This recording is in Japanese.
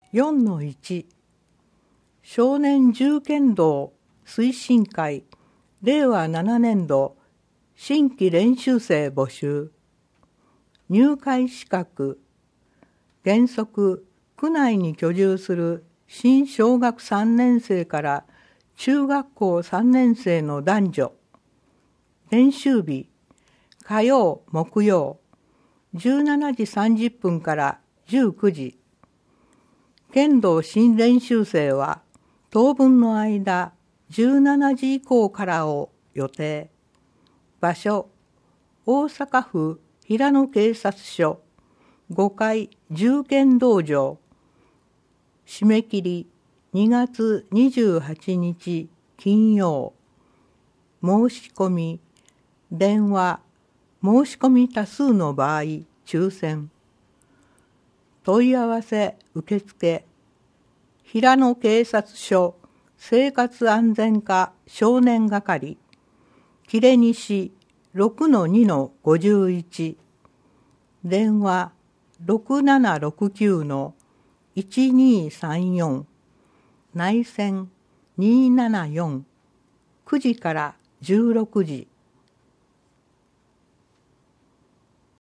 4-1 少年銃剣道推進会令和7年度新規練習生募集。入会資格原則区内に居住する新小学3年生から中学校3年生の男女。練習日火曜木曜17時30分から19時。剣道新練習生は当分の間17時以降からを予定。場所大阪府平野警察署5階銃剣道場。締め切り2月28日金曜。申し込み電話申し込み多数の場合抽選。問い合わせ受付平野警察署生活安全課少年係切西 6-2-51 電話 6769-1234 内線274 9時から16時。